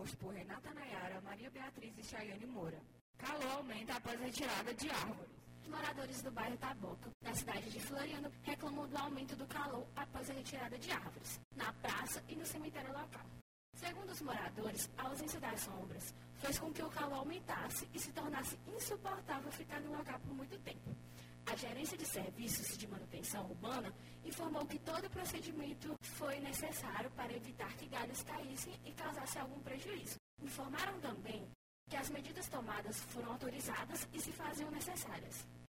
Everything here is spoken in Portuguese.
proposto por Renata Nayara, Maria Beatriz e Chayane Moura. Calor aumenta após a retirada de árvores. Os moradores do bairro Taboca, na cidade de Floriano, reclamam do aumento do calor após a retirada de árvores, na praça e no cemitério local. Segundo os moradores, a ausência das sombras fez com que o calor aumentasse e se tornasse insuportável ficar no local por muito tempo. A Gerência de Serviços de Manutenção Urbana informou que todo o procedimento foi necessário para evitar que galhos caíssem e causasse algum prejuízo. Informaram também que as medidas tomadas foram autorizadas e se faziam necessárias.